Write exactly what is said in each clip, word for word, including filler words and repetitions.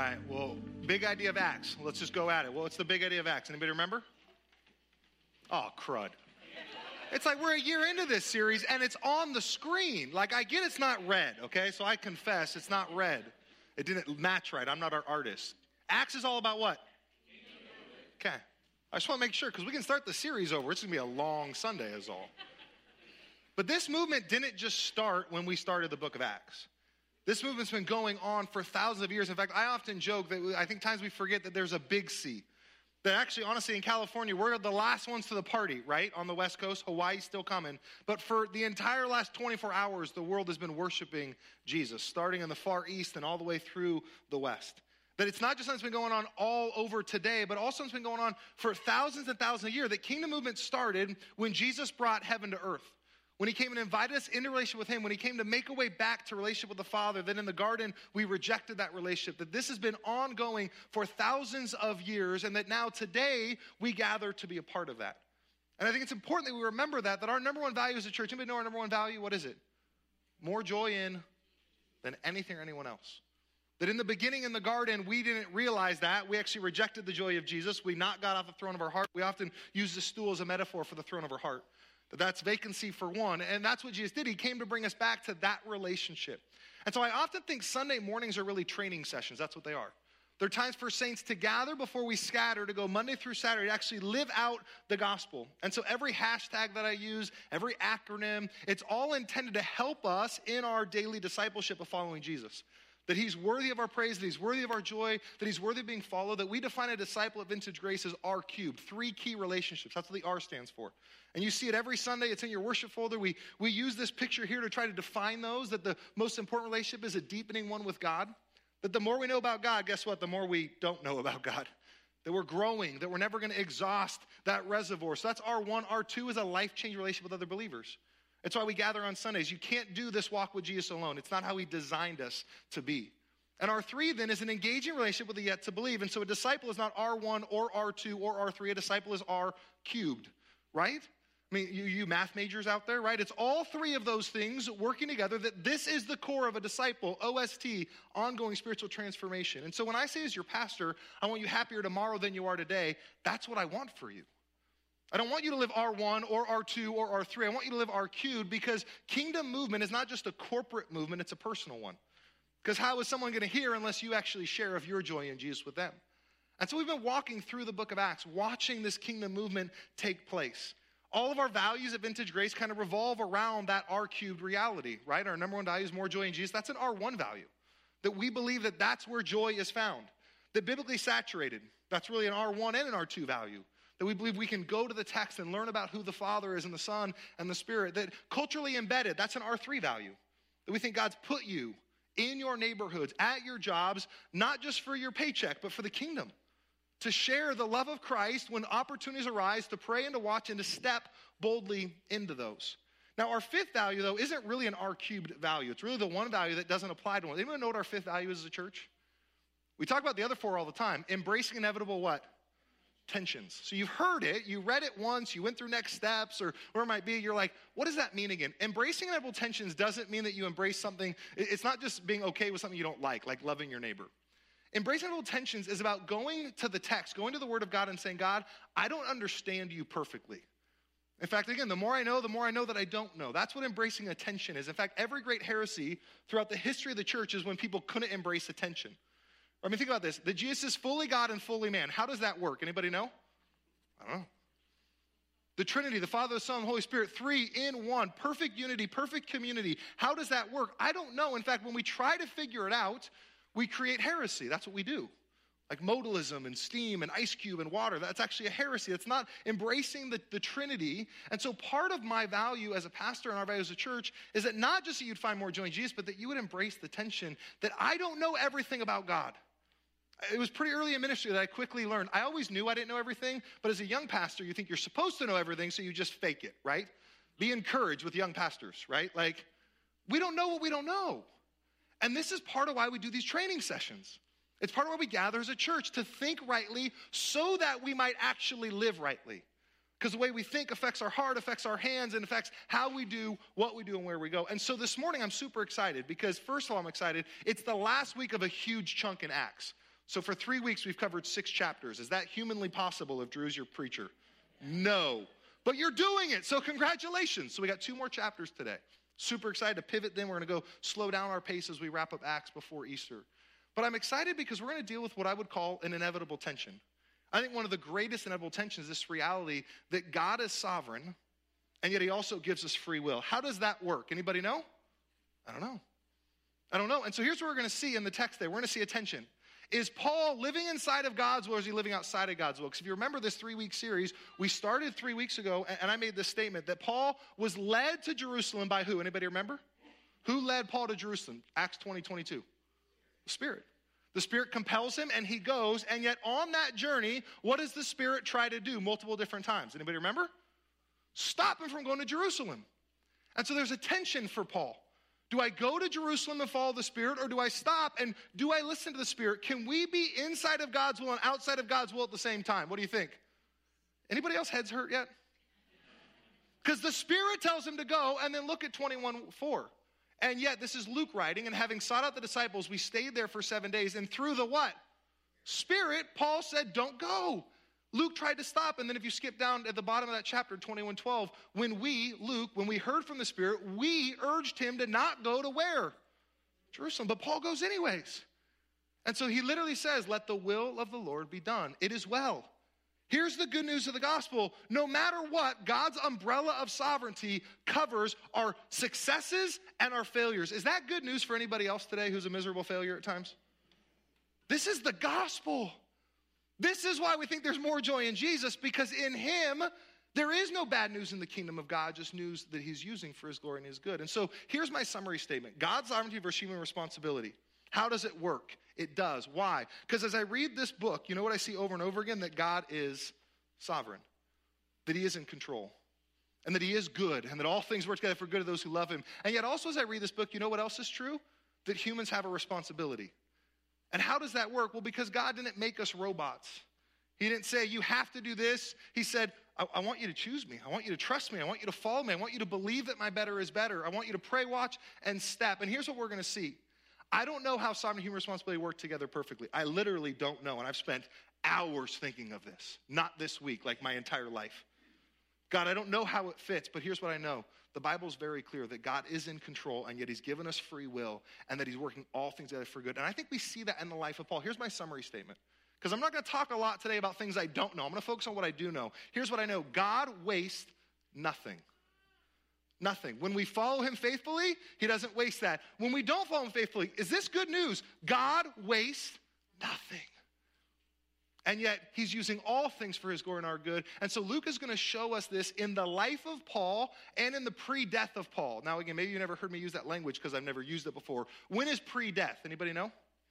right, well, big idea of Acts. Let's just go at it. Well, what's the big idea of Acts? Anybody remember? Oh, crud. It's like we're a year into this series, and it's on the screen. Like, I get it's not red, okay? So I confess it's not red. It didn't match right. I'm not our artist. Acts is all about what? Okay. I just want to make sure, because we can start the series over. It's going to be a long Sunday is all. But this movement didn't just start when we started the book of Acts. This movement's been going on for thousands of years. In fact, I often joke that I think times we forget that there's a big C. That actually, honestly, in California, we're the last ones to the party, right? On the West Coast, Hawaii's still coming. But for the entire last twenty-four hours, the world has been worshiping Jesus, starting in the Far East and all the way through the West. That it's not just something that's been going on all over today, but also it's been going on for thousands and thousands of years. That kingdom movement started when Jesus brought heaven to earth. When he came and invited us into relationship with him, when he came to make a way back to relationship with the Father, then in the garden, we rejected that relationship. That this has been ongoing for thousands of years, and that now today, we gather to be a part of that. And I think it's important that we remember that, that our number one value as a church, anybody know our number one value? What is it? More joy in than anything or anyone else. That in the beginning in the garden, we didn't realize that. We actually rejected the joy of Jesus. We not got off the throne of our heart. We often use the stool as a metaphor for the throne of our heart. That that's vacancy for one. And that's what Jesus did. He came to bring us back to that relationship. And so I often think Sunday mornings are really training sessions. That's what they are. They're times for saints to gather before we scatter, to go Monday through Saturday, to actually live out the gospel. And so every hashtag that I use, every acronym, it's all intended to help us in our daily discipleship of following Jesus. That he's worthy of our praise, that he's worthy of our joy, that he's worthy of being followed, that we define a disciple at Vintage Grace as R cubed, three key relationships. That's what the R stands for. And you see it every Sunday. It's in your worship folder. We, we use this picture here to try to define those, that the most important relationship is a deepening one with God. That the more we know about God, guess what? The more we don't know about God. That we're growing, that we're never going to exhaust that reservoir. So that's R one. R two is a life-changing relationship with other believers. It's why we gather on Sundays. You can't do this walk with Jesus alone. It's not how he designed us to be. And R three then is an engaging relationship with the yet to believe. And so a disciple is not R one or R two or R three. A disciple is R cubed, right? I mean, you, you math majors out there, right? It's all three of those things working together, that this is the core of a disciple, O S T, ongoing spiritual transformation. And so when I say as your pastor, I want you happier tomorrow than you are today, that's what I want for you. I don't want you to live R one or R two or R three. I want you to live R cubed, because kingdom movement is not just a corporate movement, it's a personal one. Because how is someone going to hear unless you actually share of your joy in Jesus with them? And so we've been walking through the book of Acts, watching this kingdom movement take place. All of our values at Vintage Grace kind of revolve around that R cubed reality, right? Our number one value is more joy in Jesus. That's an R one value. That we believe that that's where joy is found. That biblically saturated, that's really an R one and an R two value. That we believe we can go to the text and learn about who the Father is and the Son and the Spirit. That culturally embedded, that's an R three value. That we think God's put you in your neighborhoods, at your jobs, not just for your paycheck, but for the kingdom. To share the love of Christ when opportunities arise, to pray and to watch and to step boldly into those. Now, our fifth value, though, isn't really an R cubed value. It's really the one value that doesn't apply to one. Anyone know what our fifth value is as a church? We talk about the other four all the time. Embracing inevitable what? Tensions. So you've heard it, you read it once, you went through next steps, or where it might be, you're like, what does that mean again? Embracing inevitable tensions doesn't mean that you embrace something. It's not just being okay with something you don't like, like loving your neighbor. Embracing inevitable tensions is about going to the text, going to the Word of God and saying, God, I don't understand you perfectly. In fact, again, the more I know, the more I know that I don't know. That's what embracing a tension is. In fact, every great heresy throughout the history of the church is when people couldn't embrace a tension. I mean, think about this. That Jesus is fully God and fully man. How does that work? Anybody know? I don't know. The Trinity, the Father, the Son, the Holy Spirit, three in one, perfect unity, perfect community. How does that work? I don't know. In fact, when we try to figure it out, we create heresy. That's what we do. Like modalism and steam and ice cube and water. That's actually a heresy. It's not embracing the, the Trinity. And so part of my value as a pastor and our value as a church is that not just that you'd find more joy in Jesus, but that you would embrace the tension that I don't know everything about God. It was pretty early in ministry that I quickly learned. I always knew I didn't know everything, but as a young pastor, you think you're supposed to know everything, so you just fake it, right? Be encouraged with young pastors, right? Like, we don't know what we don't know. And this is part of why we do these training sessions. It's part of why we gather as a church, to think rightly so that we might actually live rightly. Because the way we think affects our heart, affects our hands, and affects how we do what we do and where we go. And so this morning I'm super excited because, first of all, I'm excited. It's the last week of a huge chunk in Acts. So for three weeks, we've covered six chapters. Is that humanly possible if Drew's your preacher? No. But you're doing it, so congratulations. So we got two more chapters today. Super excited to pivot then. We're going to go slow down our pace as we wrap up Acts before Easter. But I'm excited because we're going to deal with what I would call an inevitable tension. I think one of the greatest inevitable tensions is this reality that God is sovereign, and yet he also gives us free will. How does that work? Anybody know? I don't know. I don't know. And so here's what we're going to see in the text there. We're going to see a tension. Is Paul living inside of God's will, or is he living outside of God's will? Because if you remember this three-week series, we started three weeks ago, and I made this statement that Paul was led to Jerusalem by who? Anybody remember? Who led Paul to Jerusalem? Acts twenty, twenty-two. The Spirit. The Spirit compels him, and he goes, and yet on that journey, what does the Spirit try to do multiple different times? Anybody remember? Stop him from going to Jerusalem. And so there's a tension for Paul. Do I go to Jerusalem and follow the Spirit, or do I stop and do I listen to the Spirit? Can we be inside of God's will and outside of God's will at the same time? What do you think? Anybody else heads hurt yet? Because the Spirit tells him to go, and then look at twenty-one four. And yet, this is Luke writing, and having sought out the disciples, we stayed there for seven days, and through the what? Spirit, Paul said, don't go. Luke tried to stop, and then if you skip down at the bottom of that chapter, twenty-one twelve, when we, Luke, when we heard from the Spirit, we urged him to not go to where? Jerusalem. But Paul goes anyways. And so he literally says, let the will of the Lord be done. It is well. Here's the good news of the gospel. No matter what, God's umbrella of sovereignty covers our successes and our failures. Is that good news for anybody else today who's a miserable failure at times? This is the gospel. This is why we think there's more joy in Jesus, because in him, there is no bad news in the kingdom of God, just news that he's using for his glory and his good. And so here's my summary statement. God's sovereignty versus human responsibility. How does it work? It does. Why? Because as I read this book, you know what I see over and over again? That God is sovereign, that he is in control, and that he is good, and that all things work together for good of those who love him. And yet also as I read this book, you know what else is true? That humans have a responsibility. And how does that work? Well, because God didn't make us robots. He didn't say, you have to do this. He said, I, I want you to choose me. I want you to trust me. I want you to follow me. I want you to believe that my better is better. I want you to pray, watch, and step. And here's what we're going to see. I don't know how sovereign and human responsibility work together perfectly. I literally don't know. And I've spent hours thinking of this. Not this week, like my entire life. God, I don't know how it fits, but here's what I know. The Bible is very clear that God is in control, and yet he's given us free will, and that he's working all things together for good. And I think we see that in the life of Paul. Here's my summary statement, because I'm not going to talk a lot today about things I don't know. I'm going to focus on what I do know. Here's what I know. God wastes nothing. Nothing. When we follow him faithfully, he doesn't waste that. When we don't follow him faithfully, is this good news? God wastes nothing. And yet, he's using all things for his glory and our good. And so Luke is going to show us this in the life of Paul and in the pre-death of Paul. Now, again, maybe you never heard me use that language because I've never used it before. When is pre-death? Anybody know?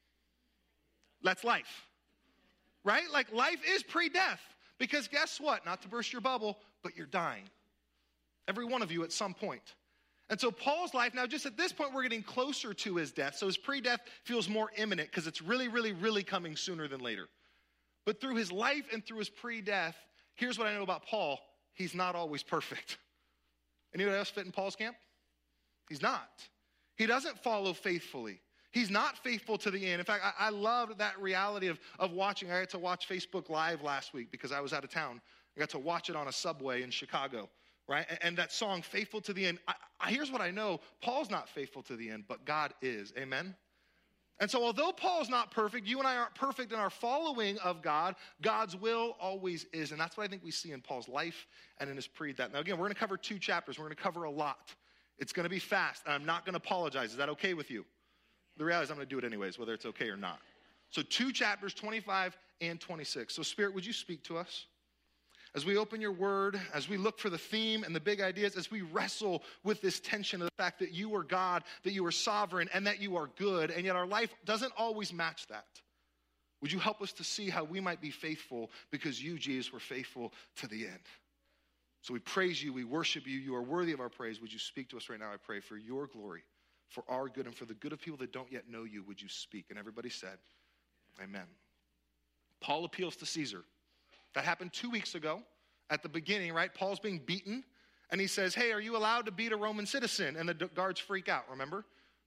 That's life. Right? Like, life is pre-death. Because guess what? Not to burst your bubble, but you're dying. Every one of you at some point. And so Paul's life, now just at this point, we're getting closer to his death. So his pre-death feels more imminent because it's really, really, really coming sooner than later. But through his life and through his pre-death, here's what I know about Paul. He's not always perfect. Anybody else fit in Paul's camp? He's not. He doesn't follow faithfully. He's not faithful to the end. In fact, I, I loved that reality of, of watching. I got to watch Facebook Live last week because I was out of town. I got to watch it on a subway in Chicago, right? And, and that song, Faithful to the End. I, I, here's what I know. Paul's not faithful to the end, but God is. Amen? And so although Paul's not perfect, you and I aren't perfect in our following of God, God's will always is. And that's what I think we see in Paul's life and in his pre-death. Now again, we're going to cover two chapters. We're going to cover a lot. It's going to be fast, and I'm not going to apologize. Is that okay with you? The reality is I'm going to do it anyways, whether it's okay or not. So two chapters, twenty-five and twenty-six. So Spirit, would you speak to us? As we open your word, as we look for the theme and the big ideas, as we wrestle with this tension of the fact that you are God, that you are sovereign, and that you are good, and yet our life doesn't always match that. Would you help us to see how we might be faithful because you, Jesus, were faithful to the end? So we praise you, we worship you, you are worthy of our praise. Would you speak to us right now, I pray, for your glory, for our good, and for the good of people that don't yet know you, would you speak? And everybody said, amen. Paul appeals to Caesar. That happened two weeks ago at the beginning, right? Paul's being beaten, and he says, hey, are you allowed to beat a Roman citizen? And the guards freak out, remember?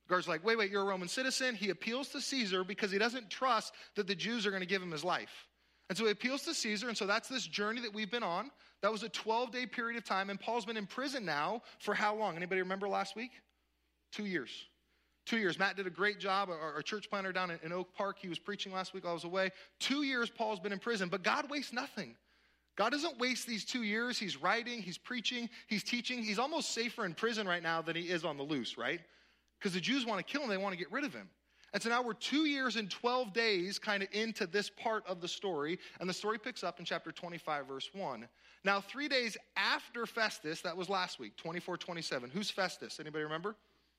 Guard's like, wait, wait, you're a Roman citizen. He appeals to Caesar because he doesn't trust that the Jews are going to give him his life. And so he appeals to Caesar, and so that's this journey that we've been on. That was a twelve-day period of time, and Paul's been in prison now for how long? Anybody remember last week? Two years. Two years. Matt did a great job, our, our church planner down in, in Oak Park. He was preaching last week while I was away. Two years Paul's been in prison, but God wastes nothing. God doesn't waste these two years. He's writing, he's preaching, he's teaching. He's almost safer in prison right now than he is on the loose, right? Because the Jews want to kill him. They want to get rid of him. And so now we're two years and twelve days kind of into this part of the story. And the story picks up in chapter twenty-five, verse one. Now, three days after Festus, that was last week, twenty-four twenty-seven. Who's Festus? Anybody remember?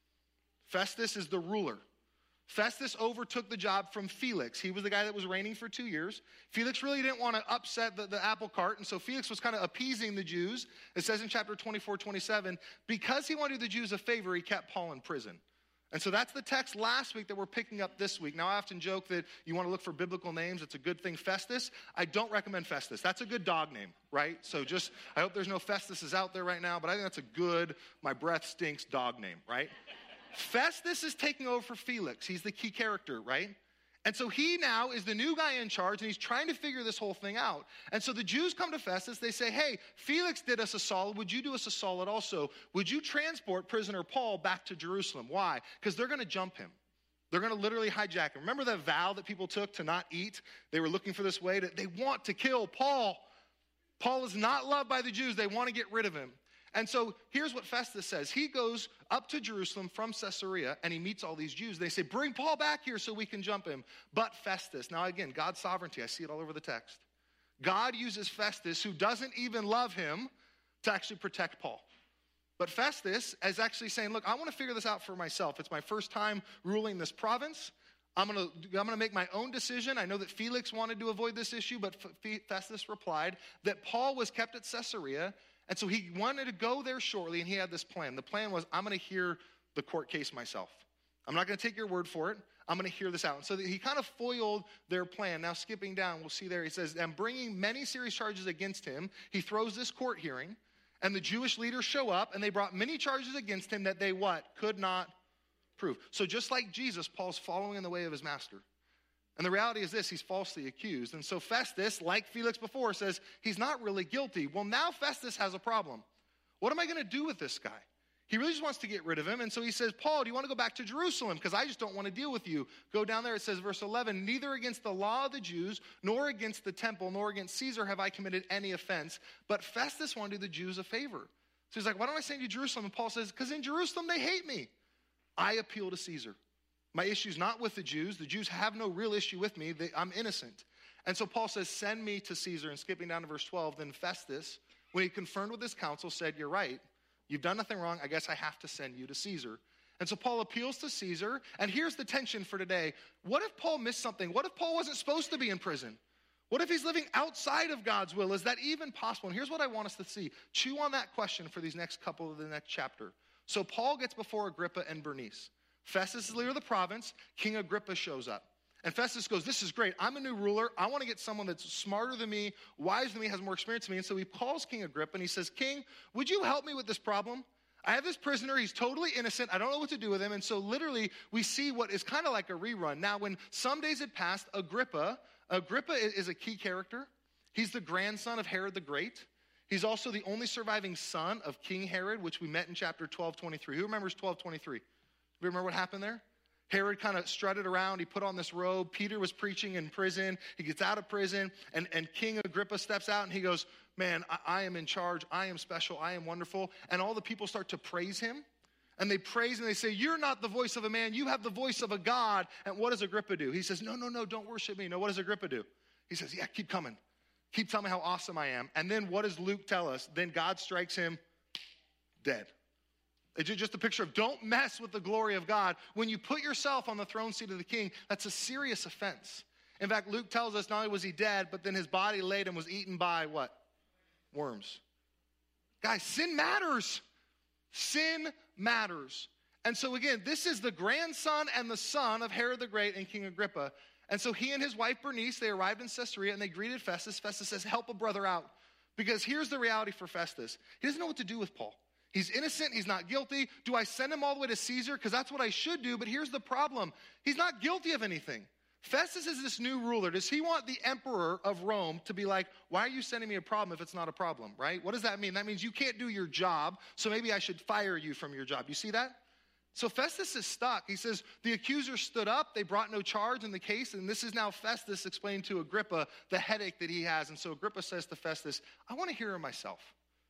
Festus is the ruler. Festus overtook the job from Felix. He was the guy that was reigning for two years. Felix really didn't want to upset the, the apple cart, and so Felix was kind of appeasing the Jews. It says in chapter twenty-four twenty-seven, because he wanted to do the Jews a favor, he kept Paul in prison. And so that's the text last week that we're picking up this week. Now, I often joke that you want to look for biblical names. It's a good thing. Festus, I don't recommend Festus. That's a good dog name, right? So just, I hope there's no Festuses out there right now, but I think that's a good, my breath stinks dog name, right? Festus is taking over for Felix. He's the key character, right? And so he now is the new guy in charge, and he's trying to figure this whole thing out. And so the Jews come to Festus. They say, hey, Felix did us a solid. Would you do us a solid also? Would you transport prisoner Paul back to Jerusalem? Why? Because they're going to jump him. They're going to literally hijack him. Remember that vow that people took to not eat? They were looking for this way. To, they want to kill Paul. Paul is not loved by the Jews. They want to get rid of him. And so here's what Festus says. He goes up to Jerusalem from Caesarea, and he meets all these Jews. They say, bring Paul back here so we can jump him. But Festus, now again, God's sovereignty. I see it all over the text. God uses Festus, who doesn't even love him, to actually protect Paul. But Festus is actually saying, look, I want to figure this out for myself. It's my first time ruling this province. I'm going to I'm going to make my own decision. I know that Felix wanted to avoid this issue, but Festus replied that Paul was kept at Caesarea. And so he wanted to go there shortly, and he had this plan. The plan was, I'm going to hear the court case myself. I'm not going to take your word for it. I'm going to hear this out. And so he kind of foiled their plan. Now, skipping down, we'll see there, he says, I'm bringing many serious charges against him. He throws this court hearing, and the Jewish leaders show up, and they brought many charges against him that they, what? Could not prove. So just like Jesus, Paul's following in the way of his master. And the reality is this, he's falsely accused. And so Festus, like Felix before, says he's not really guilty. Well, now Festus has a problem. What am I going to do with this guy? He really just wants to get rid of him. And so he says, Paul, do you want to go back to Jerusalem? Because I just don't want to deal with you. Go down there. It says, verse eleven, neither against the law of the Jews, nor against the temple, nor against Caesar have I committed any offense. But Festus wanted to do the Jews a favor. So he's like, why don't I send you to Jerusalem? And Paul says, because in Jerusalem they hate me. I appeal to Caesar. My issue's not with the Jews. The Jews have no real issue with me. They, I'm innocent. And so Paul says, send me to Caesar. And skipping down to verse twelve, then Festus, when he confirmed with his council, said, you're right. You've done nothing wrong. I guess I have to send you to Caesar. And so Paul appeals to Caesar. And here's the tension for today. What if Paul missed something? What if Paul wasn't supposed to be in prison? What if he's living outside of God's will? Is that even possible? And here's what I want us to see. Chew on that question for these next couple of the next chapter. So Paul gets before Agrippa and Bernice. Festus is leader of the province. King Agrippa shows up. And Festus goes, this is great. I'm a new ruler. I want to get someone that's smarter than me, wiser than me, has more experience than me. And so he calls King Agrippa and he says, King, would you help me with this problem? I have this prisoner. He's totally innocent. I don't know what to do with him. And so literally we see what is kind of like a rerun. Now, when some days had passed, Agrippa, Agrippa is a key character. He's the grandson of Herod the Great. He's also the only surviving son of King Herod, which we met in chapter twelve twenty-three. Who remembers twelve twenty-three? Remember what happened there? Herod kind of strutted around. He put on this robe. Peter was preaching in prison. He gets out of prison, and, and King Agrippa steps out, and he goes, man, I, I am in charge. I am special. I am wonderful. And all the people start to praise him, and they praise and they say, you're not the voice of a man. You have the voice of a God. And what does Agrippa do? He says, no, no, no, don't worship me. No, what does Agrippa do? He says, yeah, keep coming. Keep telling me how awesome I am. And then what does Luke tell us? Then God strikes him dead. It's just a picture of don't mess with the glory of God. When you put yourself on the throne seat of the king, that's a serious offense. In fact, Luke tells us not only was he dead, but then his body laid and was eaten by what? Worms. Guys, sin matters. Sin matters. And so again, this is the grandson and the son of Herod the Great and King Agrippa. And so he and his wife Bernice, they arrived in Caesarea and they greeted Festus. Festus says, help a brother out. Because here's the reality for Festus. He doesn't know what to do with Paul. He's innocent. He's not guilty. Do I send him all the way to Caesar? Because that's what I should do. But here's the problem. He's not guilty of anything. Festus is this new ruler. Does he want the emperor of Rome to be like, why are you sending me a problem if it's not a problem, right? What does that mean? That means you can't do your job, so maybe I should fire you from your job. You see that? So Festus is stuck. He says, the accusers stood up. They brought no charge in the case. And this is now Festus explaining to Agrippa the headache that he has. And so Agrippa says to Festus, I want to hear him myself.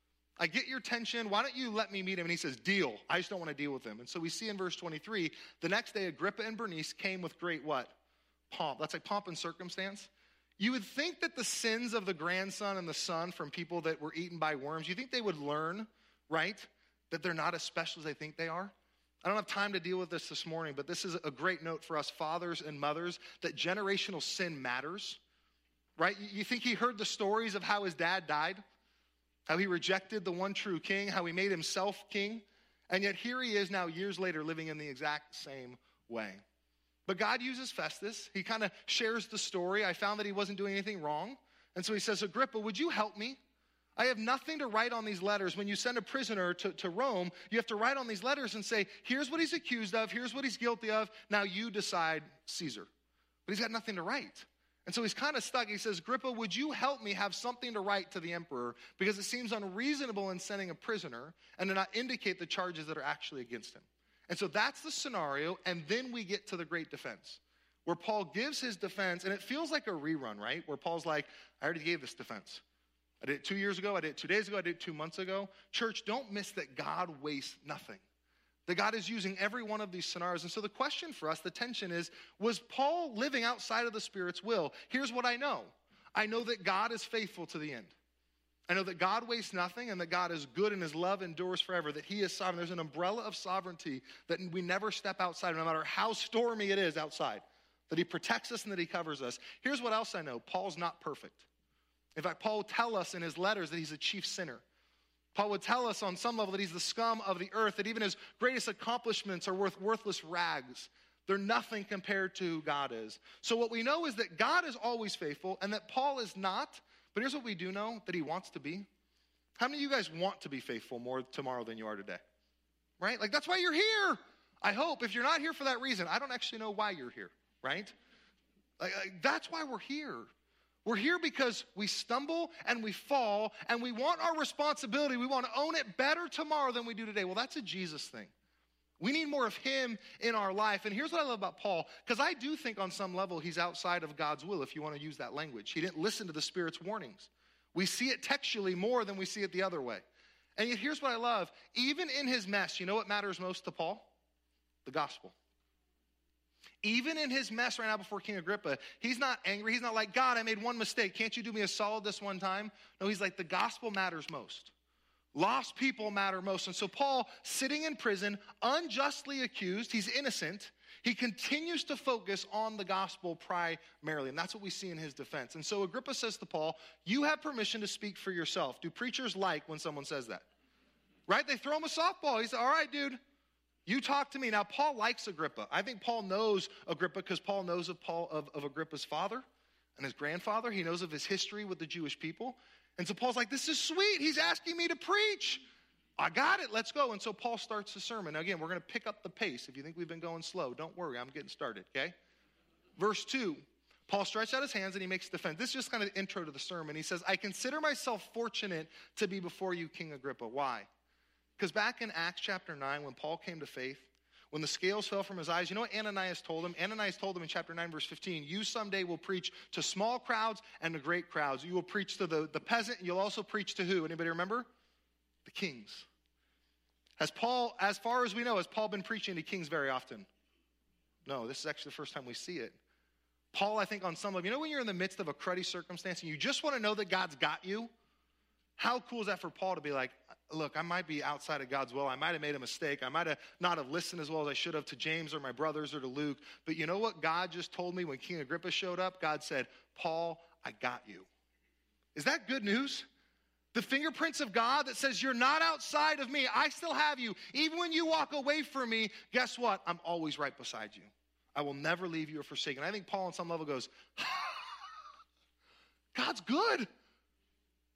I get your tension. Why don't you let me meet him? And he says, deal. I just don't want to deal with him. And so we see in verse twenty-three, the next day Agrippa and Bernice came with great what? Pomp. That's like pomp and circumstance. You would think that the sins of the grandson and the son from people that were eaten by worms, you think they would learn, right? That they're not as special as they think they are. I don't have time to deal with this this morning, but this is a great note for us fathers and mothers that generational sin matters, right? You think he heard the stories of how his dad died, how he rejected the one true king, how he made himself king, and yet here he is now years later living in the exact same way. But God uses Festus. He kind of shares the story. I found that he wasn't doing anything wrong. And so he says, Agrippa, would you help me? I have nothing to write on these letters. When you send a prisoner to, to Rome, you have to write on these letters and say, here's what he's accused of. Here's what he's guilty of. Now you decide, Caesar. But he's got nothing to write. And so he's kind of stuck. He says, Agrippa, would you help me have something to write to the emperor? Because it seems unreasonable in sending a prisoner and to not indicate the charges that are actually against him. And so that's the scenario, and then we get to the great defense, where Paul gives his defense, and it feels like a rerun, right? Where Paul's like, I already gave this defense. I did it two years ago, I did it two days ago, I did it two months ago. Church, don't miss that God wastes nothing. That God is using every one of these scenarios. And so the question for us, the tension is, was Paul living outside of the Spirit's will? Here's what I know. I know that God is faithful to the end. I know that God wastes nothing and that God is good and his love endures forever, that he is sovereign. There's an umbrella of sovereignty that we never step outside, no matter how stormy it is outside, that he protects us and that he covers us. Here's what else I know. Paul's not perfect. In fact, Paul would tell us in his letters that he's a chief sinner. Paul would tell us on some level that he's the scum of the earth, that even his greatest accomplishments are worth worthless rags. They're nothing compared to who God is. So what we know is that God is always faithful and that Paul is not. But here's what we do know, that he wants to be. How many of you guys want to be faithful more tomorrow than you are today? Right? Like, that's why you're here. I hope. If you're not here for that reason, I don't actually know why you're here, right? Like, like, that's why we're here. We're here because we stumble and we fall, and we want our responsibility. We want to own it better tomorrow than we do today. Well, that's a Jesus thing. We need more of him in our life. And here's what I love about Paul, because I do think on some level he's outside of God's will, if you want to use that language. He didn't listen to the Spirit's warnings. We see it textually more than we see it the other way. And yet here's what I love. Even in his mess, you know what matters most to Paul? The gospel. Even in his mess right now before King Agrippa, he's not angry. He's not like, God, I made one mistake. Can't you do me a solid this one time? No, he's like, the gospel matters most. Lost people matter most. And so Paul, sitting in prison, unjustly accused, he's innocent. He continues to focus on the gospel primarily. And that's what we see in his defense. And so Agrippa says to Paul, you have permission to speak for yourself. Do preachers like when someone says that? Right? They throw him a softball. He's all right, dude. You talk to me. Now, Paul likes Agrippa. I think Paul knows Agrippa because Paul knows of Paul of, of Agrippa's father and his grandfather. He knows of his history with the Jewish people. And so Paul's like, this is sweet. He's asking me to preach. I got it. Let's go. And so Paul starts the sermon. Now, again, we're going to pick up the pace. If you think we've been going slow, don't worry. I'm getting started, okay? Verse two, Paul stretched out his hands and he makes defense. This is just kind of the intro to the sermon. He says, I consider myself fortunate to be before you, King Agrippa. Why? Because back in Acts chapter nine, when Paul came to faith, when the scales fell from his eyes, you know what Ananias told him? Ananias told him in chapter nine, verse fifteen, you someday will preach to small crowds and to great crowds. You will preach to the, the peasant, and you'll also preach to who? Anybody remember? The kings. Has Paul, as far as we know, has Paul been preaching to kings very often? No, this is actually the first time we see it. Paul, I think on some level, you know when you're in the midst of a cruddy circumstance and you just want to know that God's got you? How cool is that for Paul to be like, look, I might be outside of God's will. I might have made a mistake. I might have not have listened as well as I should have to James or my brothers or to Luke. But you know what God just told me when King Agrippa showed up? God said, Paul, I got you. Is that good news? The fingerprints of God that says you're not outside of me. I still have you. Even when you walk away from me, guess what? I'm always right beside you. I will never leave you or forsake you. And I think Paul on some level goes, God's good.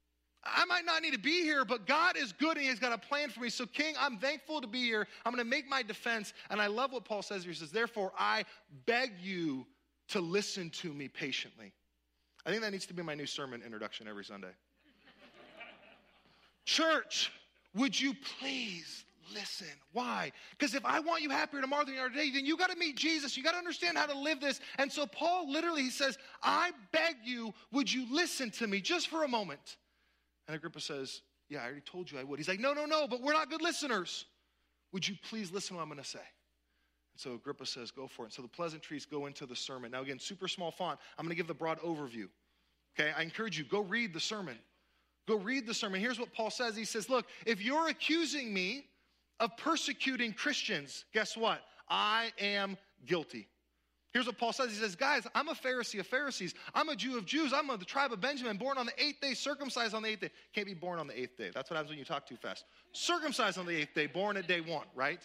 I might not need to be here, but God is good and he's got a plan for me. So King, I'm thankful to be here. I'm going to make my defense. And I love what Paul says here. He says, therefore, I beg you to listen to me patiently. I think that needs to be my new sermon introduction every Sunday. Church, would you please listen? Why? Because if I want you happier tomorrow than you are today, then you got to meet Jesus. You got to understand how to live this. And so Paul literally, he says, I beg you, would you listen to me just for a moment? And Agrippa says, yeah, I already told you I would. He's like, no, no, no, but we're not good listeners. Would you please listen to what I'm going to say? And so Agrippa says, go for it. And so the pleasantries go into the sermon. Now again, super small font. I'm going to give the broad overview. Okay, I encourage you, go read the sermon. Go read the sermon. Here's what Paul says. He says, look, if you're accusing me of persecuting Christians, guess what? I am guilty. Here's what Paul says. He says, guys, I'm a Pharisee of Pharisees. I'm a Jew of Jews. I'm of the tribe of Benjamin, born on the eighth day, circumcised on the eighth day. Can't be born on the eighth day. That's what happens when you talk too fast. Circumcised on the eighth day, born at day one, right?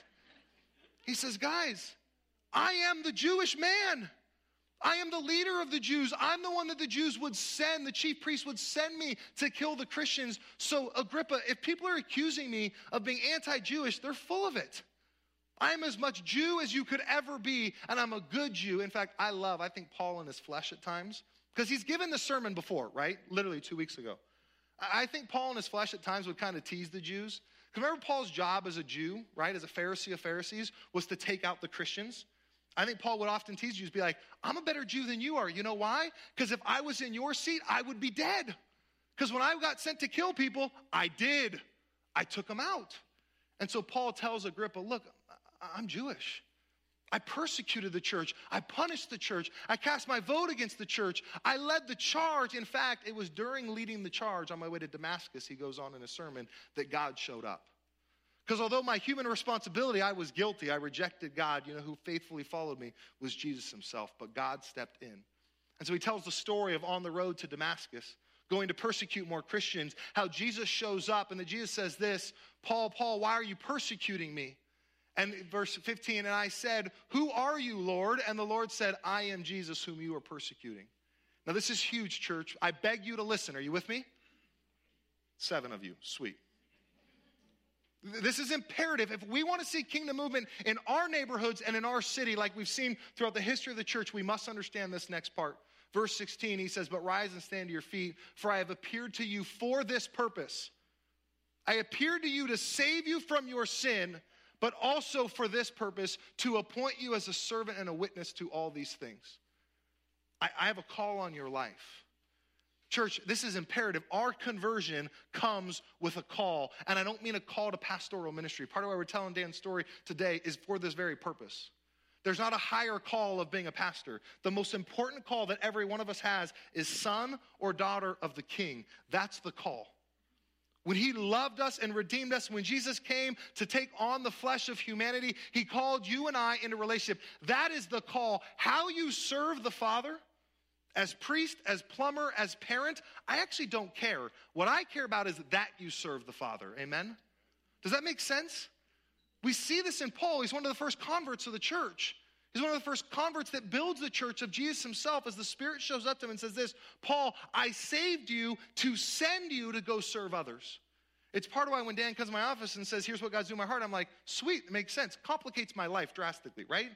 He says, guys, I am the Jewish man. I am the leader of the Jews. I'm the one that the Jews would send, the chief priests would send me to kill the Christians. So Agrippa, if people are accusing me of being anti-Jewish, they're full of it. I'm as much Jew as you could ever be, and I'm a good Jew. In fact, I love, I think Paul in his flesh at times, because he's given the sermon before, right? Literally two weeks ago. I think Paul in his flesh at times would kind of tease the Jews. Because remember Paul's job as a Jew, right, as a Pharisee of Pharisees, was to take out the Christians. I think Paul would often tease Jews, be like, I'm a better Jew than you are. You know why? Because if I was in your seat, I would be dead. Because when I got sent to kill people, I did. I took them out. And so Paul tells Agrippa, look, I'm Jewish. I persecuted the church. I punished the church. I cast my vote against the church. I led the charge. In fact, it was during leading the charge on my way to Damascus, he goes on in a sermon, that God showed up. Because although my human responsibility, I was guilty, I rejected God, you know, who faithfully followed me was Jesus himself, but God stepped in. And so he tells the story of on the road to Damascus, going to persecute more Christians, how Jesus shows up, and that Jesus says this, Paul, Paul, why are you persecuting me? And verse fifteen, and I said, who are you, Lord? And the Lord said, I am Jesus whom you are persecuting. Now this is huge, church. I beg you to listen. Are you with me? Seven of you. Sweet. This is imperative. If we want to see kingdom movement in our neighborhoods and in our city, like we've seen throughout the history of the church, we must understand this next part. Verse sixteen, he says, but rise and stand to your feet, for I have appeared to you for this purpose. I appeared to you to save you from your sin, but also for this purpose, to appoint you as a servant and a witness to all these things. I, I have a call on your life. Church, this is imperative. Our conversion comes with a call. And I don't mean a call to pastoral ministry. Part of why we're telling Dan's story today is for this very purpose. There's not a higher call of being a pastor. The most important call that every one of us has is son or daughter of the King. That's the call. When he loved us and redeemed us, when Jesus came to take on the flesh of humanity, he called you and I into relationship. That is the call. How you serve the Father, as priest, as plumber, as parent, I actually don't care. What I care about is that you serve the Father. Amen? Does that make sense? We see this in Paul. He's one of the first converts of the church. He's one of the first converts that builds the church of Jesus himself as the Spirit shows up to him and says this, Paul, I saved you to send you to go serve others. It's part of why when Dan comes to my office and says, here's what God's doing in my heart, I'm like, sweet, it makes sense. Complicates my life drastically, right?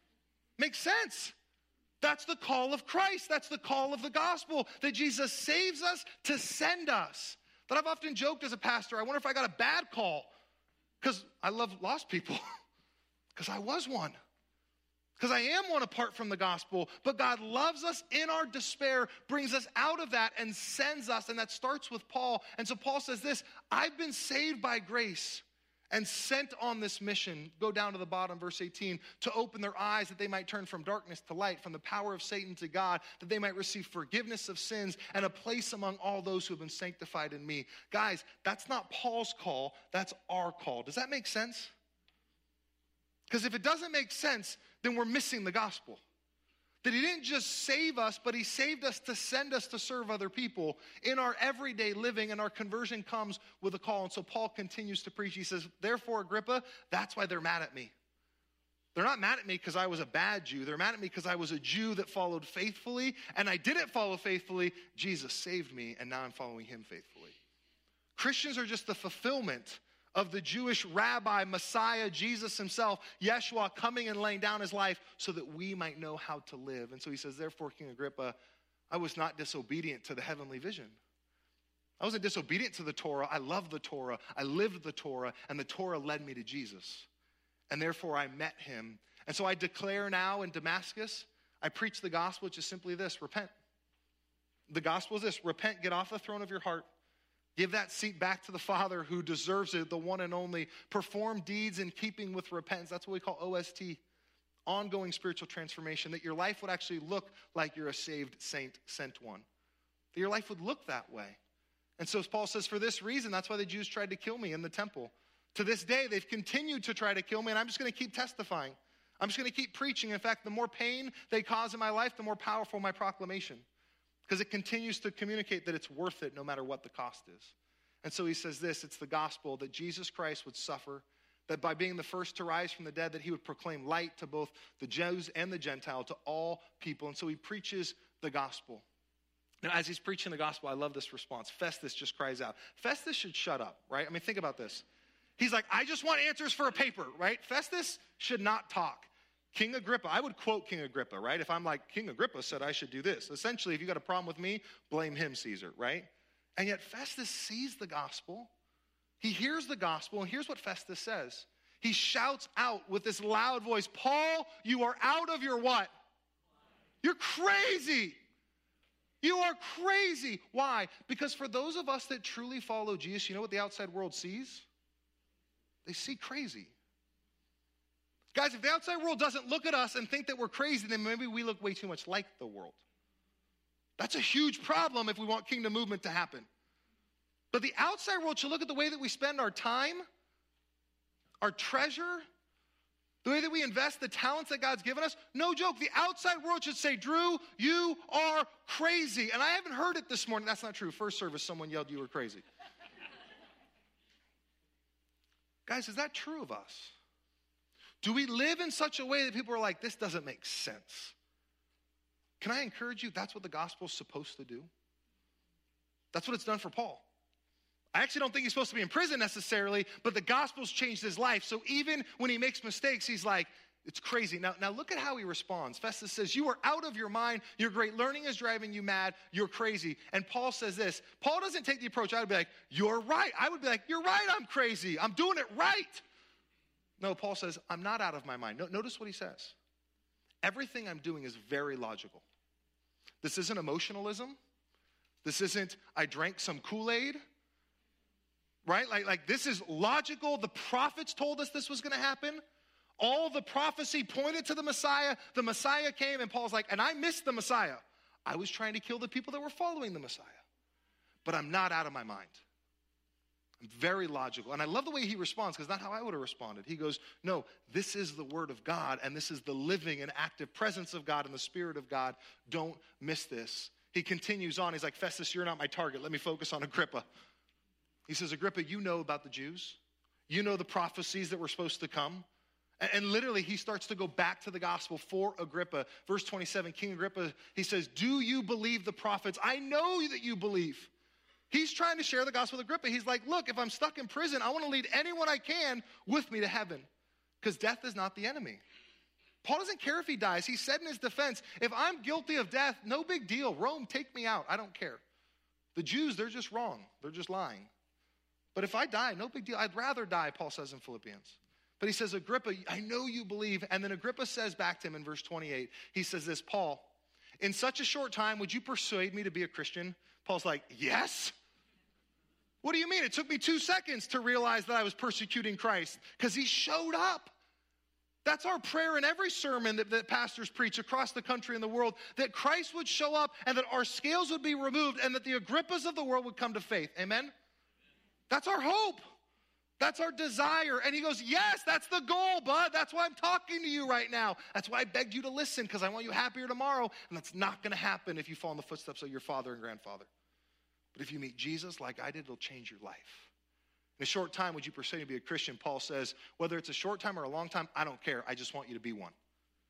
Makes sense. That's the call of Christ. That's the call of the gospel, that Jesus saves us to send us. That I've often joked as a pastor, I wonder if I got a bad call, because I love lost people, because I was one. Because I am one apart from the gospel, but God loves us in our despair, brings us out of that and sends us, and that starts with Paul. And so Paul says this, I've been saved by grace and sent on this mission, go down to the bottom, verse eighteen, to open their eyes that they might turn from darkness to light, from the power of Satan to God, that they might receive forgiveness of sins and a place among all those who have been sanctified in me. Guys, that's not Paul's call, that's our call. Does that make sense? Because if it doesn't make sense, then we're missing the gospel. That he didn't just save us, but he saved us to send us to serve other people in our everyday living, and our conversion comes with a call. And so Paul continues to preach. He says, therefore, Agrippa, that's why they're mad at me. They're not mad at me because I was a bad Jew. They're mad at me because I was a Jew that followed faithfully, and I didn't follow faithfully. Jesus saved me, and now I'm following him faithfully. Christians are just the fulfillment of the Jewish rabbi, Messiah, Jesus himself, Yeshua, coming and laying down his life so that we might know how to live. And so he says, therefore, King Agrippa, I was not disobedient to the heavenly vision. I wasn't disobedient to the Torah. I loved the Torah. I lived the Torah, and the Torah led me to Jesus. And therefore, I met him. And so I declare now in Damascus, I preach the gospel, which is simply this: repent. The gospel is this: repent, get off the throne of your heart. Give that seat back to the Father who deserves it, the one and only. Perform deeds in keeping with repentance. That's what we call O S T, ongoing spiritual transformation, that your life would actually look like you're a saved saint, sent one. That your life would look that way. And so Paul says, for this reason, that's why the Jews tried to kill me in the temple. To this day, they've continued to try to kill me, and I'm just going to keep testifying. I'm just going to keep preaching. In fact, the more pain they cause in my life, the more powerful my proclamation. Because it continues to communicate that it's worth it no matter what the cost is. And so he says this: it's the gospel that Jesus Christ would suffer, that by being the first to rise from the dead, that he would proclaim light to both the Jews and the Gentiles, to all people. And so he preaches the gospel. Now, as he's preaching the gospel, I love this response. Festus just cries out. Festus should shut up, right? I mean, think about this. He's like, I just want answers for a paper, right? Festus should not talk. King Agrippa, I would quote King Agrippa, right? If I'm like, King Agrippa said I should do this. Essentially, if you got a problem with me, blame him, Caesar, right? And yet Festus sees the gospel. He hears the gospel, and here's what Festus says. He shouts out with this loud voice, Paul, you are out of your what? You're crazy. You are crazy. Why? Because for those of us that truly follow Jesus, you know what the outside world sees? They see crazy. Guys, if the outside world doesn't look at us and think that we're crazy, then maybe we look way too much like the world. That's a huge problem if we want kingdom movement to happen. But the outside world should look at the way that we spend our time, our treasure, the way that we invest the talents that God's given us. No joke, the outside world should say, Drew, you are crazy. And I haven't heard it this morning. That's not true. First service, someone yelled you were crazy. Guys, is that true of us? Do we live in such a way that people are like, this doesn't make sense? Can I encourage you, that's what the gospel's supposed to do? That's what it's done for Paul. I actually don't think he's supposed to be in prison necessarily, but the gospel's changed his life. So even when he makes mistakes, he's like, it's crazy. Now, now look at how he responds. Festus says, you are out of your mind. Your great learning is driving you mad. You're crazy. And Paul says this. Paul doesn't take the approach. I would be like, you're right. I would be like, you're right. I'm crazy. I'm doing it right. No, Paul says, I'm not out of my mind. No, notice what he says. Everything I'm doing is very logical. This isn't emotionalism. This isn't, I drank some Kool-Aid. Right? Like, like this is logical. The prophets told us this was going to happen. All the prophecy pointed to the Messiah. The Messiah came, and Paul's like, and I missed the Messiah. I was trying to kill the people that were following the Messiah. But I'm not out of my mind. I'm very logical. And I love the way he responds, because not how I would have responded. He goes, no, this is the word of God, and this is the living and active presence of God and the Spirit of God. Don't miss this. He continues on. He's like, Festus, you're not my target. Let me focus on Agrippa. He says, Agrippa, you know about the Jews. You know the prophecies that were supposed to come. And, and literally, he starts to go back to the gospel for Agrippa. Verse twenty-seven, King Agrippa, he says, do you believe the prophets? I know that you believe. He's trying to share the gospel with Agrippa. He's like, look, if I'm stuck in prison, I want to lead anyone I can with me to heaven, because death is not the enemy. Paul doesn't care if he dies. He said in his defense, if I'm guilty of death, no big deal. Rome, take me out. I don't care. The Jews, they're just wrong. They're just lying. But if I die, no big deal. I'd rather die, Paul says in Philippians. But he says, Agrippa, I know you believe. And then Agrippa says back to him in verse twenty-eight, he says this, Paul, in such a short time, would you persuade me to be a Christian? Paul's like, yes. What do you mean? It took me two seconds to realize that I was persecuting Christ, because he showed up. That's our prayer in every sermon that, that pastors preach across the country and the world, that Christ would show up and that our scales would be removed and that the Agrippas of the world would come to faith. Amen? That's our hope. That's our desire. And he goes, yes, that's the goal, bud. That's why I'm talking to you right now. That's why I begged you to listen, because I want you happier tomorrow. And that's not going to happen if you fall in the footsteps of your father and grandfather. But if you meet Jesus like I did, it'll change your life. In a short time, would you persuade me to be a Christian? Paul says, whether it's a short time or a long time, I don't care. I just want you to be one.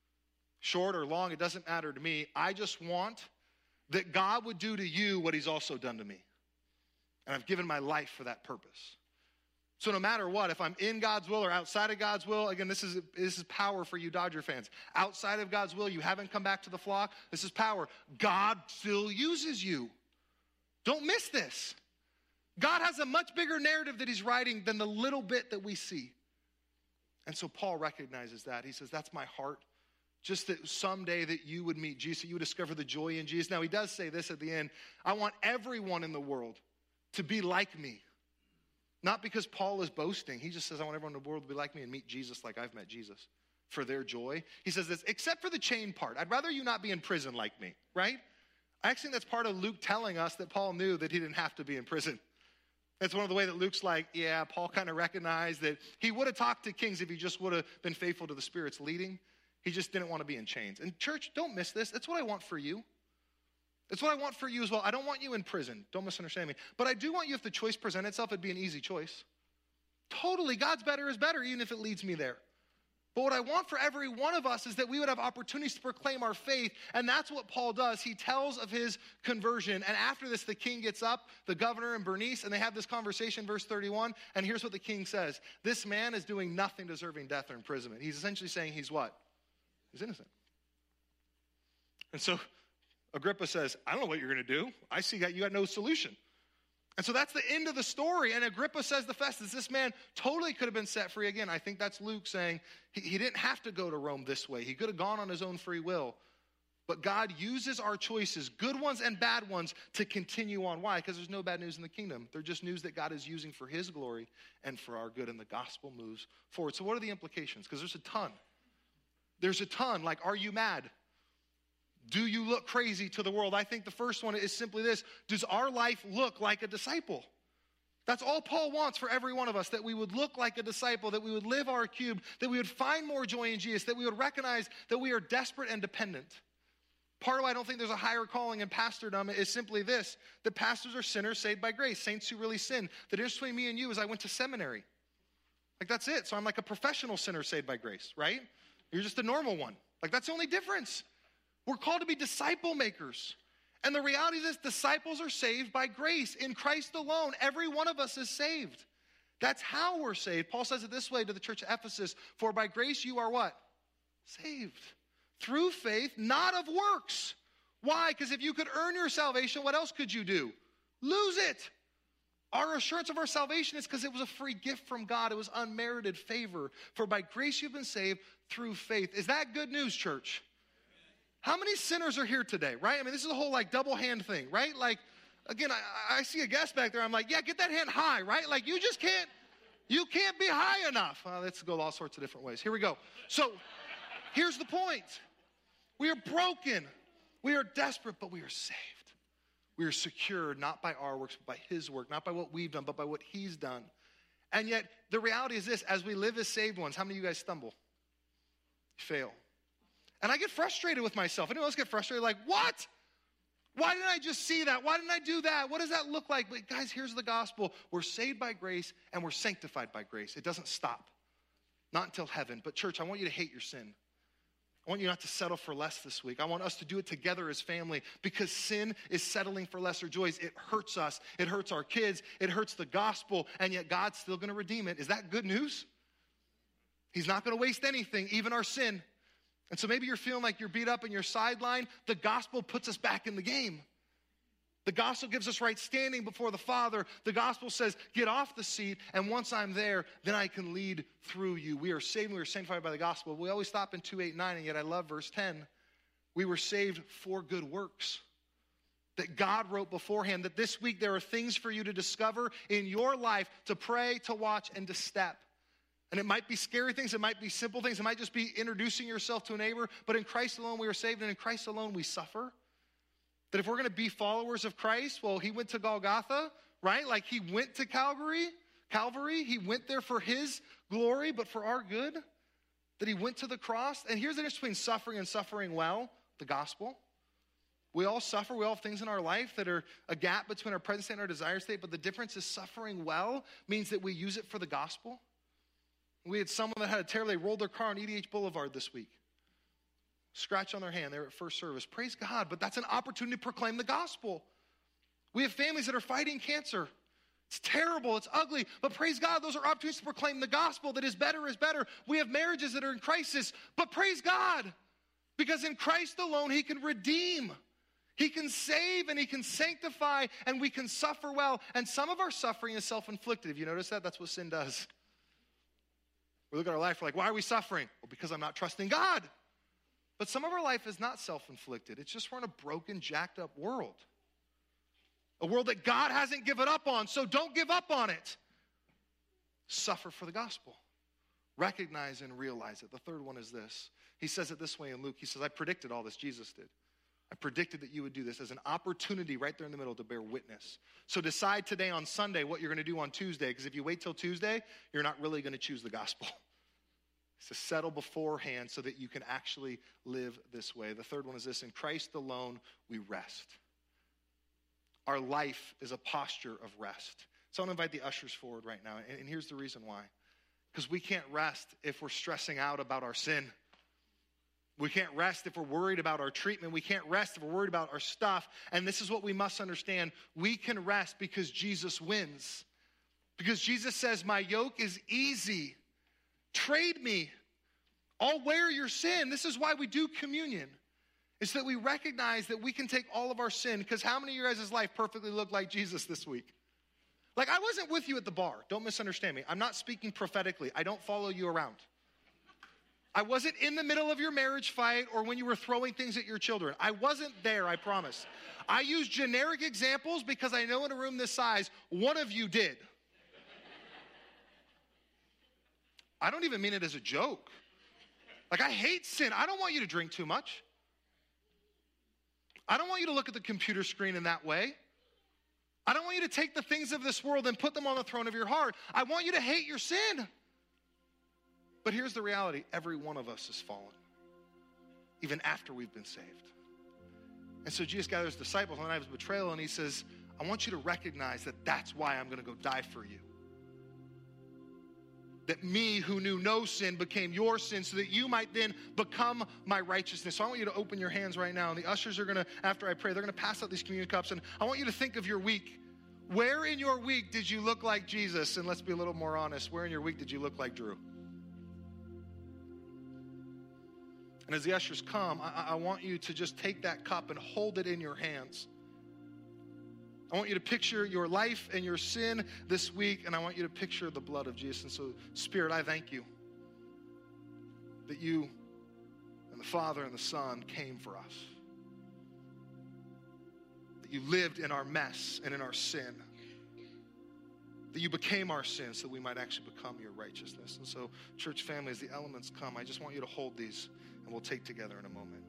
Short or long, it doesn't matter to me. I just want that God would do to you what he's also done to me. And I've given my life for that purpose. So no matter what, if I'm in God's will or outside of God's will, again, this is this is power for you Dodger fans. Outside of God's will, you haven't come back to the flock. This is power. God still uses you. Don't miss this. God has a much bigger narrative that he's writing than the little bit that we see. And so Paul recognizes that. He says, that's my heart. Just that someday that you would meet Jesus, that you would discover the joy in Jesus. Now, he does say this at the end. I want everyone in the world to be like me. Not because Paul is boasting. He just says, I want everyone in the world to be like me and meet Jesus like I've met Jesus for their joy. He says this, except for the chain part. I'd rather you not be in prison like me, right? I actually think that's part of Luke telling us that Paul knew that he didn't have to be in prison. That's one of the way that Luke's like, yeah, Paul kind of recognized that he would have talked to kings if he just would have been faithful to the Spirit's leading. He just didn't want to be in chains. And church, don't miss this. That's what I want for you. It's what I want for you as well. I don't want you in prison. Don't misunderstand me. But I do want you, if the choice presented itself, it'd be an easy choice. Totally, God's better is better, even if it leads me there. But what I want for every one of us is that we would have opportunities to proclaim our faith, and that's what Paul does. He tells of his conversion, and after this, the king gets up, the governor and Bernice, and they have this conversation, verse thirty-one, and here's what the king says. This man is doing nothing deserving death or imprisonment. He's essentially saying he's what? He's innocent. And so Agrippa says, I don't know what you're going to do. I see that you got no solution. And so that's the end of the story. And Agrippa says to Festus, this man totally could have been set free. Again, I think that's Luke saying he, he didn't have to go to Rome this way. He could have gone on his own free will. But God uses our choices, good ones and bad ones, to continue on. Why? Because there's no bad news in the kingdom. They're just news that God is using for his glory and for our good, and the gospel moves forward. So what are the implications? Because there's a ton. There's a ton. Like, are you mad? Do you look crazy to the world? I think the first one is simply this. Does our life look like a disciple? That's all Paul wants for every one of us, that we would look like a disciple, that we would live our cube, that we would find more joy in Jesus, that we would recognize that we are desperate and dependent. Part of why I don't think there's a higher calling in pastordom is simply this, that pastors are sinners saved by grace, saints who really sin. The difference between me and you is I went to seminary. Like, that's it. So I'm like a professional sinner saved by grace, right? You're just a normal one. Like, that's the only difference. We're called to be disciple makers. And the reality is this, disciples are saved by grace. In Christ alone, every one of us is saved. That's how we're saved. Paul says it this way to the church of Ephesus, for by grace you are what? Saved. Through faith, not of works. Why? Because if you could earn your salvation, what else could you do? Lose it. Our assurance of our salvation is because it was a free gift from God. It was unmerited favor. For by grace you've been saved through faith. Is that good news, church? How many sinners are here today, right? I mean, this is a whole like double hand thing, right? Like, again, I, I see a guest back there. I'm like, yeah, get that hand high, right? Like, you just can't, you can't be high enough. Well, let's go all sorts of different ways. Here we go. So here's the point. We are broken. We are desperate, but we are saved. We are secured, not by our works, but by his work, not by what we've done, but by what he's done. And yet, the reality is this, as we live as saved ones, how many of you guys stumble? Fail. And I get frustrated with myself. Anyone else get frustrated? Like, what? Why didn't I just see that? Why didn't I do that? What does that look like? But guys, here's the gospel. We're saved by grace and we're sanctified by grace. It doesn't stop. Not until heaven. But church, I want you to hate your sin. I want you not to settle for less this week. I want us to do it together as family, because sin is settling for lesser joys. It hurts us. It hurts our kids. It hurts the gospel. And yet God's still going to redeem it. Is that good news? He's not going to waste anything, even our sin. And so maybe you're feeling like you're beat up in your sideline. The gospel puts us back in the game. The gospel gives us right standing before the Father. The gospel says, get off the seat, and once I'm there, then I can lead through you. We are saved, we are sanctified by the gospel. We always stop in two, eight, nine, and yet I love verse ten. We were saved for good works that God wrote beforehand, that this week there are things for you to discover in your life, to pray, to watch, and to step. And it might be scary things, it might be simple things, it might just be introducing yourself to a neighbor, but in Christ alone we are saved, and in Christ alone we suffer. That if we're going to be followers of Christ, well, he went to Golgotha, right? Like he went to Calvary, Calvary, he went there for his glory, but for our good. That he went to the cross. And here's the difference between suffering and suffering well, the gospel. We all suffer, we all have things in our life that are a gap between our present state and our desired state, but the difference is suffering well means that we use it for the gospel. We had someone that had a tear, they rolled their car on E D H Boulevard this week. Scratch on their hand, they were at first service. Praise God, but that's an opportunity to proclaim the gospel. We have families that are fighting cancer. It's terrible. It's ugly. But praise God, those are opportunities to proclaim the gospel that is better is better. We have marriages that are in crisis. But praise God, because in Christ alone, he can redeem. He can save and he can sanctify and we can suffer well. And some of our suffering is self-inflicted. Have you noticed that? That's what sin does. We look at our life, we're like, why are we suffering? Well, because I'm not trusting God. But some of our life is not self-inflicted. It's just we're in a broken, jacked up world. A world that God hasn't given up on, so don't give up on it. Suffer for the gospel. Recognize and realize it. The third one is this. He says it this way in Luke. He says, I predicted all this, Jesus did. I predicted that you would do this as an opportunity right there in the middle to bear witness. So decide today on Sunday what you're going to do on Tuesday, because if you wait till Tuesday, you're not really going to choose the gospel. It's to settle beforehand so that you can actually live this way. The third one is this: in Christ alone we rest. Our life is a posture of rest. So I want to invite the ushers forward right now, and, and here's the reason why. Because we can't rest if we're stressing out about our sin. We can't rest if we're worried about our treatment. We can't rest if we're worried about our stuff. And this is what we must understand. We can rest because Jesus wins. Because Jesus says, my yoke is easy. Trade me. I'll wear your sin. This is why we do communion. It's that we recognize that we can take all of our sin. Because how many of your guys' life perfectly look like Jesus this week? Like, I wasn't with you at the bar. Don't misunderstand me. I'm not speaking prophetically. I don't follow you around. I wasn't in the middle of your marriage fight or when you were throwing things at your children. I wasn't there, I promise. I use generic examples because I know in a room this size, one of you did. I don't even mean it as a joke. Like, I hate sin. I don't want you to drink too much. I don't want you to look at the computer screen in that way. I don't want you to take the things of this world and put them on the throne of your heart. I want you to hate your sin. But here's the reality. Every one of us has fallen, even after we've been saved. And so Jesus gathers disciples on the night of his betrayal, and he says, I want you to recognize that that's why I'm going to go die for you. That me, who knew no sin, became your sin so that you might then become my righteousness. So I want you to open your hands right now. And the ushers are going to, after I pray, they're going to pass out these communion cups. And I want you to think of your week. Where in your week did you look like Jesus? And let's be a little more honest. Where in your week did you look like Drew? And as the ushers come, I, I want you to just take that cup and hold it in your hands. I want you to picture your life and your sin this week, and I want you to picture the blood of Jesus. And so, Spirit, I thank you that you and the Father and the Son came for us. That you lived in our mess and in our sin. That you became our sin so that we might actually become your righteousness. And so, church family, as the elements come, I just want you to hold these, and we'll take together in a moment.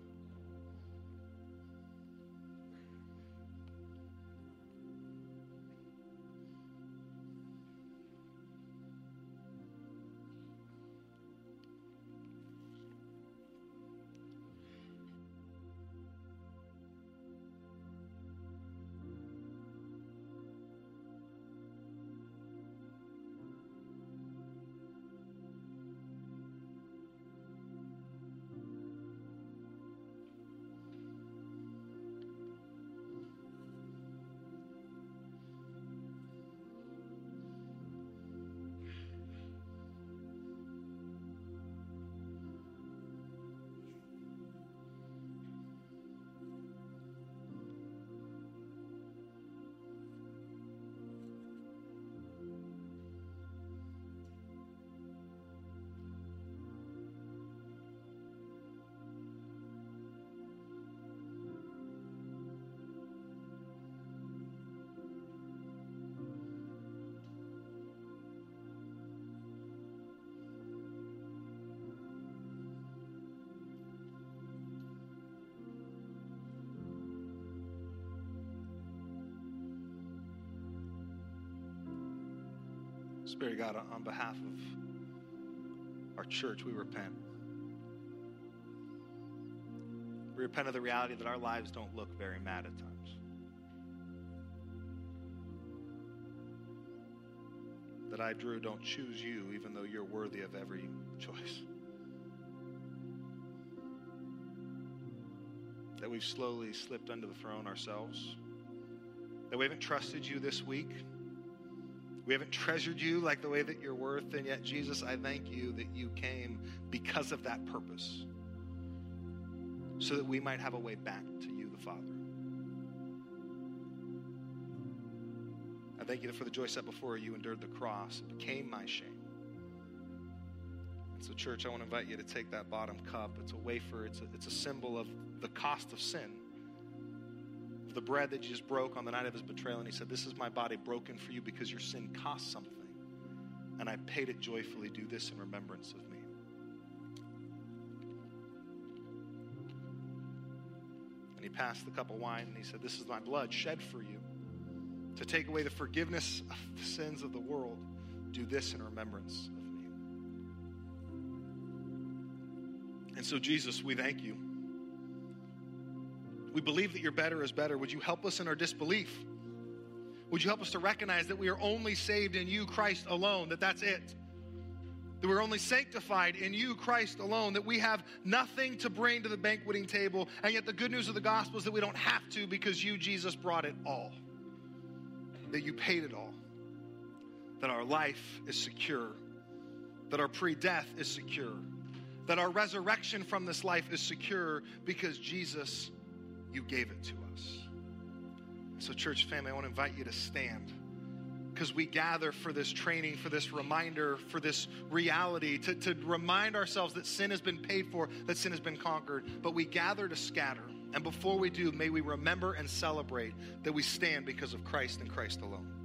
Spirit of God, on behalf of our church, we repent. We repent of the reality that our lives don't look very mad at times. That I, Drew, don't choose you even though you're worthy of every choice. That we've slowly slipped under the throne ourselves. That we haven't trusted you this week. We haven't treasured you like the way that you're worth, and yet, Jesus, I thank you that you came because of that purpose, so that we might have a way back to you, the Father. I thank you that for the joy set before you, endured the cross. It became my shame. And so, church, I want to invite you to take that bottom cup. It's a wafer. It's a, it's a symbol of the cost of sin, of the bread that Jesus broke on the night of his betrayal. And he said, this is my body broken for you because your sin cost something. And I paid it joyfully. Do this in remembrance of me. And he passed the cup of wine and he said, this is my blood shed for you to take away the forgiveness of the sins of the world. Do this in remembrance of me. And so, Jesus, we thank you. We believe that your better is better. Would you help us in our disbelief? Would you help us to recognize that we are only saved in you, Christ alone, that that's it? That we're only sanctified in you, Christ alone, that we have nothing to bring to the banqueting table, and yet the good news of the gospel is that we don't have to because you, Jesus, brought it all. That you paid it all. That our life is secure. That our pre-death is secure. That our resurrection from this life is secure because, Jesus, you gave it to us. So, church family, I want to invite you to stand, because we gather for this training, for this reminder, for this reality, to, to remind ourselves that sin has been paid for, that sin has been conquered. But we gather to scatter. And before we do, may we remember and celebrate that we stand because of Christ and Christ alone.